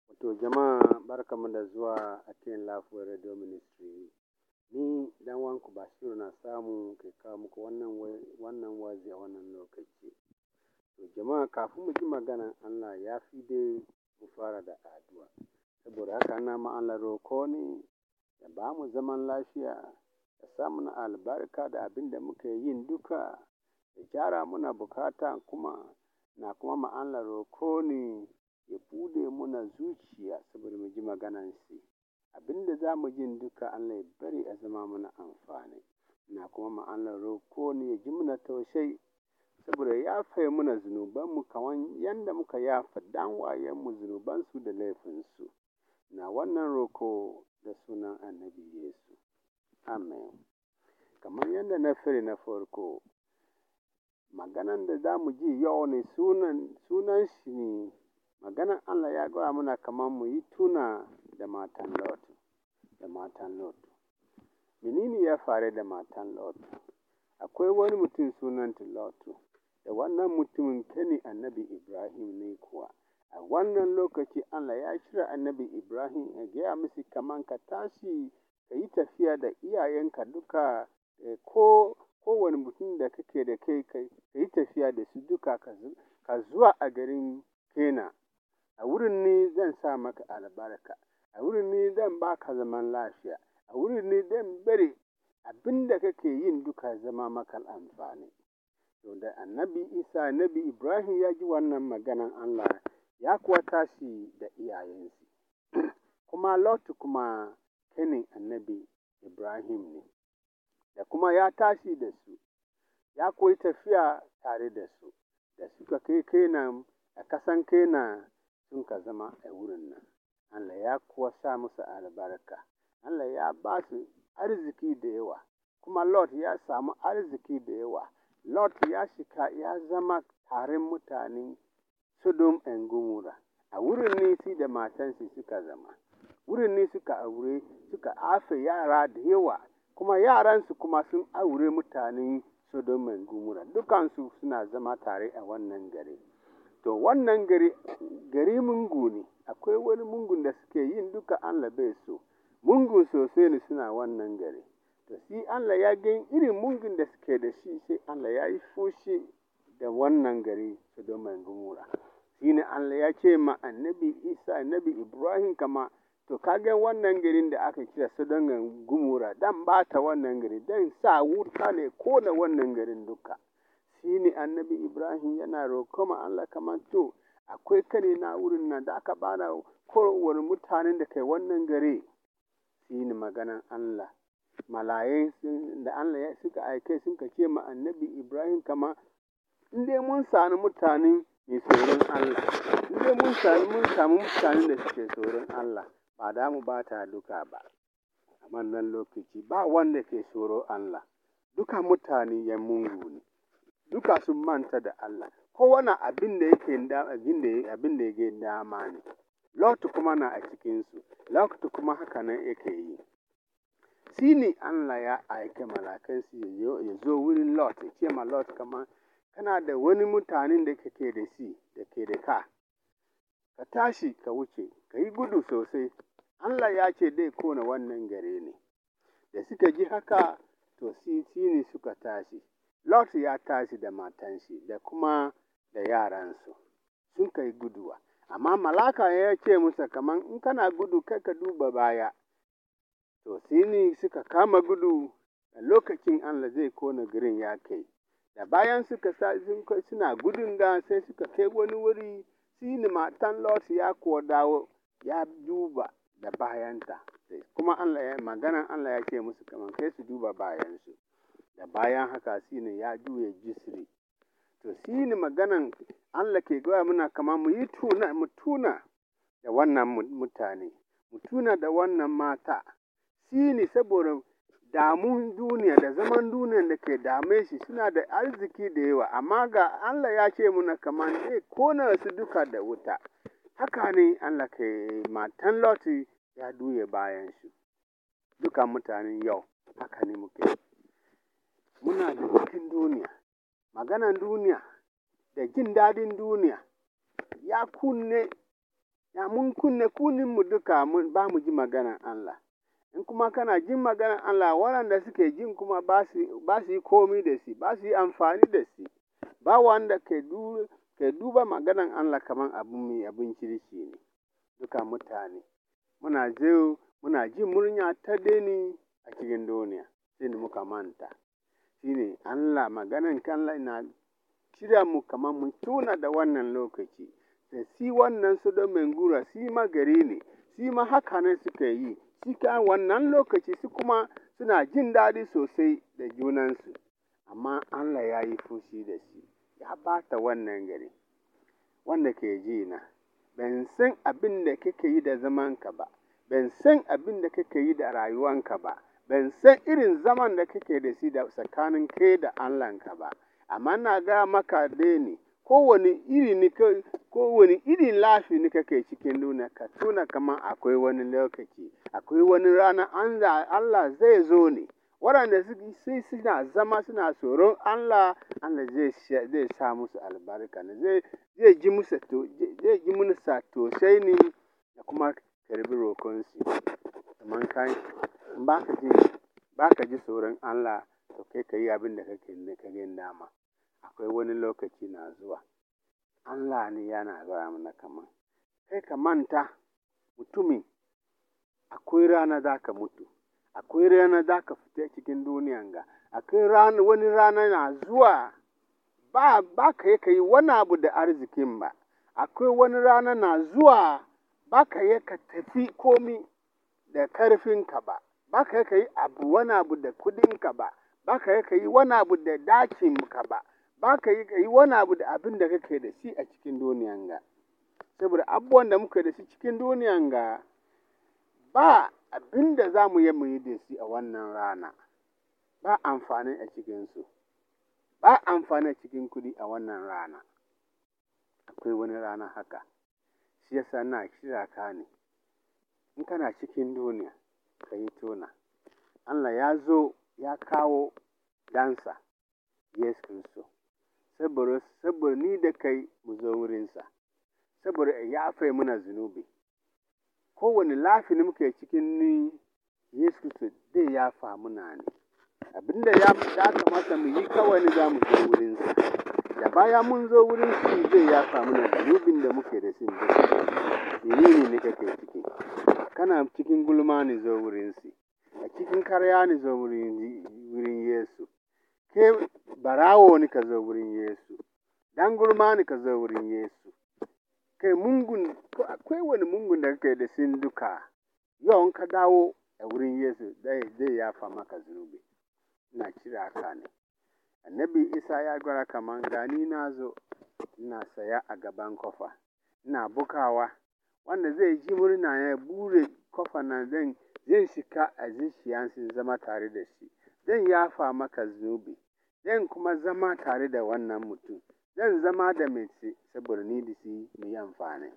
To jama'a barkanmu da zuwa a cikin Lafiyar Radio Ministry. Ni dan wanku Bashiru na samu ke kawo muku wannan wazi a wannan lokaci. To jama'a kafin mu ji maganan Allah ya fi dai mu fara da addu'a. Saboda haka ina ma Allah roko ne ya ba mu zaman lafiya, ya sa mana albarka da abin da muke yin duka, ya gyara muna bukata kuma ma Allah roko ne ya buɗe muna zuciya saboda mu ji maganansa. Abin da za mu jin duka Allah ya bari ya zama mana amfani. Na kuma ma Allah roko ne ya ji muna tausayi saboda ya yafe muna zunubanmu kamar yadda muka yafa danwayenmu zunubansu da laifinsu. Na wannan roko da sunan Annabi Yesu. Amen. Kamar yadda na fari na farko, maganan da za mu ji yau ne sunan shi ne, maganan Allah ya gaya mana kamar mu yi tuna da matan Lot. Da matan Lot. Menene ya faru da matan Lot? Akwai wani mutum sunanta Lot. Da wannan mutumin kani Annabi Ibrahim ne kuwa. A wannan lokaci Allah ya kira Annabi Ibrahim ya gaya musu kamar ka tashi ka yi tafiya da iyayenka duka, kowane mutum da kake da kai ka yi tafiya da su duka ka zuwa a garin Kena. A wurin ne zan sa maka albarka, a wurin ne zan ba ka zaman lafiya, a wurin ne zan bari abin da kake yin duka zama maka amfani. To da Annabi Ibrahim ya ji wannan maganan Allah, ya kuwa tashi da iyayensa. Kuma Lot kuma kanin Annabi Ibrahim ne, da kuma ya tashi da su, ya koyi tafiya tare da su, da suka kai Kenan, a ƙasan Kenan sun ka zama a wurin nan. Allah ya kuwa sa musu albarka, Allah ya ba su arziki da yawa, kuma Lot ya samu arziki da yawa. Lot ya shiga ya zama taron mutanen Sodom and Gomorrah. A wurin ne shi da matansa suka zama. Wurin ne suka haife yara da yawa, kuma yaransu kuma sun aure mutanen Sodom and Gomorrah. Dukansu suna zama tare a wannan gari. To wannan gari mungu ne, akwai wani mungun da suke yin duka Allah bai so. Mungun sosai ne suna wannan gari. To shi Allah ya gan irin mungun da suke da shi, sai Allah ya yi fushi da wannan gari Sodom and Gomorrah. Shi ne Allah ya ce ma Annabi Ibrahim kama, to kaga wannan garin da aka kira Sodom and Gomorrah, dan bata wannan gari, dan sa wuta ne kona wannan garin duka. Shi ne Annabi Ibrahim yana roƙo ma Allah kamar, to akwai kane na wurin nan da aka bada kowane mutanen da kai wannan gari. Shi ne maganan Allah. Malaye da Allah suka aike sun ce ma Annabi Ibrahim kama, in dai mun sami mutane mai tsoron Allah, in dai mun samu mutanen da suke tsoron Allah, ba da mu bata duka ba. A wannan lokaci ba wanda ke tsoron Allah, duka mutane yan mungu ne, duka sun manta da Allah, kowane abin da yake dama ne. Lot kuma na a cikinsu, Lot kuma haka nan yake yi. Shi ne Allah ya aike malakansu ya zo wurin Lot, ya ce ma Lot kamar, kana da wani mutanen da kake da shi, da ke da ka tashi ka wuce, ka yi gudu sosai. Allah ya ce dai kona wannan gari ne. Da suka ji haka, to shi ne suka tashi. Lot ya tashi da matanshi da kuma da yaransu, sun kai guduwa. Amma malaka ya ce musa kamar, in kana gudu kai ka duba baya. To shi ne suka kama gudu, a lokacin Allah zai kona garin ya kai. Da bayan suna gudun da sai suka kai wani wuri, shi ne matan Lot ya kuwa dawo, ya duba da bayanta. Kuma maganan Allah ya ce musu kamar kai su duba bayansu. Da bayan haka shi ne ya juya jisri. To shi ne maganan Allah ke gaya muna kamar mu tuna da wannan mutane, mu tuna da wannan mata. Shi ne saboda damun duniya da zaman duniya da ke dame shi, suna da arziki da yawa, amma ga Allah ya ce muna kamar zai kona su duka da wuta. Haka ne Allah ke matan Lot ya juya bayan shi. Dukan mutanen yau haka ne muke. Muna da cikin duniya, maganan duniya da jin daɗin duniya ya kunne Ya mun kunne kuninmu duka ba mu ji maganar Allah. In kuma kana jin maganar Allah, waɗanda suke jin kuma ba su yi komi da shi, ba su yi amfani da shi. Ba wanda ke duba maganar Allah kamar abin kirki ne. Duka mutane muna jin murya ta deni a cikin duniya, sai muka manta. Shine Allah, maganar Allah na shirya mu kamar mu tuna da wannan lokaci. Da shi wannan Sodom Gura, shi ma gari ne, shi ma haka ne suka yi. Cikin wannan lokaci su kuma suna jin daɗi sosai da junansu. Amma Allah ya yi fushi da shi, ya bata wannan gari. Wanda ke ji na, ban san abin da kake yi da zamanka ba, ban san abin da kake yi da rayuwanka ba, ban san irin zaman da kake da shi da tsakanin kai da Allahnka ba. Amma ina gaya maka dai ne, kowane irin lafi ne kake cikin duniya, ka tuna kamar akwai wani lokaci, akwai wani rana Allah zai zo ne. Waɗanda suna zama suna tsoron Allah, Allah zai sa musu albarka ne, zai ji musu tosai ne da kuma karbi roƙonsu. Kamar kai, ba ka ji tsoron Allah, to kai ka yi abin da kake dama. Akwai wani lokaci na zuwa. Allah ne yana gaya mana kamar, kai ka manta mutumin, akwai rana za ka mutu, akwai rana za ka fita cikin duniyan ga, akwai wani rana na zuwa ba ka yi wani abu da arzikin ba, akwai wani rana na zuwa ba ka yi ka tafi komi da karfinka ba, ba ka yi wani abu da kudinka ba, ba ka yi wani abu da dakinka ba, ba ka yi wani abu da abin da kake da shi a cikin duniyan ga. Saboda abubuwan da muke da shi cikin duniyan ga, ba abin da za mu yi da shi a wannan rana, ba amfani a cikinsu, ba amfani a cikin kudi a wannan rana. Akwai wani rana haka, shi yasa na kira ka ne, in kana cikin duniya, ka yi tuna. Allah ya zo ya kawo ɗansa, Yesu Kiristi, saboda ni da kai mu zo wurinsa, saboda ya yafe mana zunubi. Kowane lafi da muke cikin ni, Yesu Kiristi zai yafa muna ne. Abinda ya kamata mu yi kawai ne za mu zo wurinsa. Da baya mun zo wurinsa zai yafa mana zunubin da muke da shi. Menene ne kake ciki? Kana cikin gulma ne, zo wurinsa. A cikin karya ne, zo wurin Yesu. Ke barawo ne, ka zo wurin Yesu. Dan gulma ne, ka zo wurin Yesu. Kai akwai wani mungun da kake da shi duka, yau in ka dawo a wurin Yesu zai yafa maka zunubi. Ina kira ka ne. Annabi Isa ya gwada kamar, gani na zo, ina saya a gaban kofa, ina bukawa, wanda zai ji murna ya bure kofa nan, zan shiga a zuciyarsa zama tare da shi. Zan yafa maka zunubi, zan kuma zama tare da wannan mutum, zan zama da mace saboda ni da shi mu yi amfani.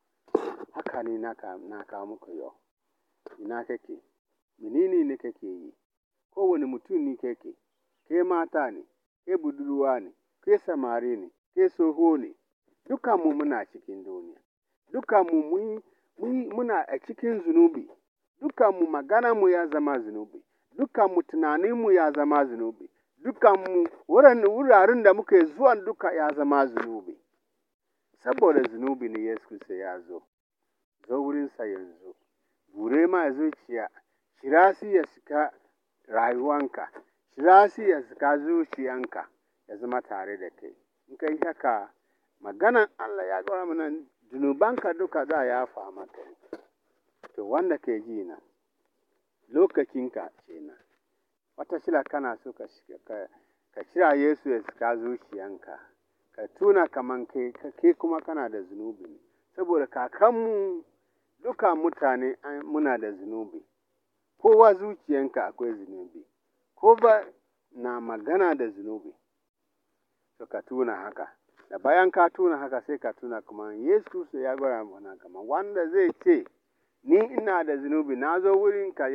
Haka ne na kawo muku yau. Ina kake? Menene ne kake yi? Kowane mutum ne kake, ke mata ne, ke budurwa ne, ke samari ne, ke tsoho ne, dukanmu muna cikin duniya. Dukanmu muna a cikin zunubi. Dukanmu maganarmu ya zama zunubi. Dukanmu tunaninmu ya zama zunubi. Dukanmu wuraren da muke zuwan duka ya zama zunubi. Saboda zunubi ne Yesu Kiristi ya zo. Zo wurinsa yanzu. Bure ma zuciya. Kira shi ya shiga rayuwanka. Kira shi ya shiga zuciyanka, ya zama tare da kai. In kai haka, maganan Allah ya gwada mana zunubanka duka za a yafa maka. To wanda ke ji na, lokacinka kenan. Wataƙila kana so ka kira Yesu ya shiga zuciyanka. Ka tuna kaman kai kuma kana da zunubi. Saboda kakanmu duka mutane muna da zunubi. Kowa zuciyanka akwai zunubi. Kowa na magana da zunubi. To ka tuna haka. Da bayan ka tuna haka, sai ka tuna kuma Yesu Kiristi ya gwada mana kamar wanda zai ce, ni ina da zunubi, na zo wurinka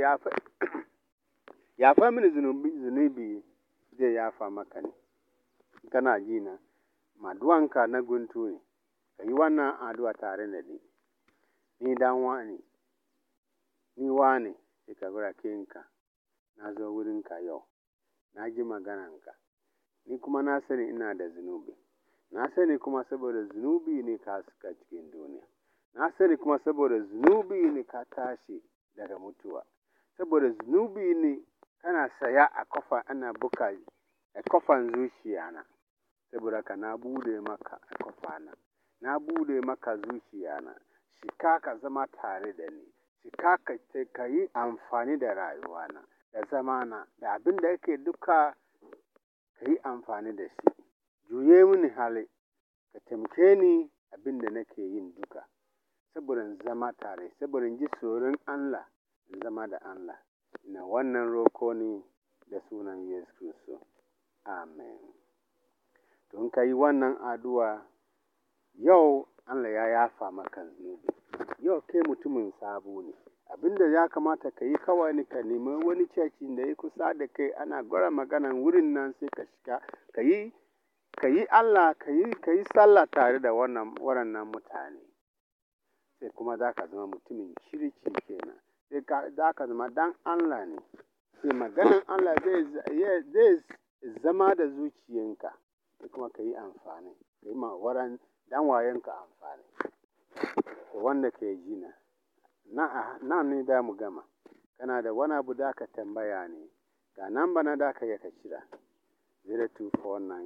yafa mini zunubi, zai yafa maka ne. Kana ji na, addu'anka na guntu ne, ka yi wannan addu'a tare da ni. ni dan wane, ni wane, sai ka bar kanka. Na zo wurinka yau, na ji maganarka, ni kuma na sani ina da zunubi. Na sani kuma saboda zunubi ne ka shiga cikin duniya. Na sani kuma saboda zunubi ne ka tashi daga mutuwa. Saboda zunubi ne kana saya a kofa ana buga a kofan zuciyana. Saboda haka na buɗe maka a kofana. Na buɗe maka zuciyana. Shiga ka zama tare da ni. Shiga ka yi amfani da rayuwana, da zamana, da abin da yake duka ka yi amfani da shi. Juye mini hali, ka taimake ni abin da nake yin duka. Saboda in zama tare, saboda in ji tsoron Allah, in zama da Allah. Ina wannan roko ne da sunan Yesu Kiristi. Amen. To in ka yi wannan addu'a, yau Allah ya yafa maka zunubi. Yau kai mutumin sabo ne. Abin da ya kamata ka yi kawai ne ka nemi wani coci da ya kusa da kai ana gwara maganan wurin nan sai ka shiga. Ka yi Allah, ka yi sallah tare da waɗannan mutane. Sai kuma za ka zama mutumin kirki kenan. Sai za ka zama ɗan Allah ne. Sai maganan Allah zai zama da zuciyanka. Sai kuma ka yi amfani. Ka yi ma ɗan wayenka amfani. Wanda ke ji na. Nan ne za mu gama. Kana da wani abu da ka tambaya ne. Ga namba na da ka iya ka kira. 0249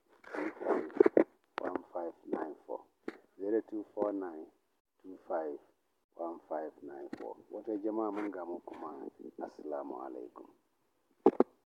251594. 0249 251594. Wata jama'a mun gamu kuma. Assalamu alaikum.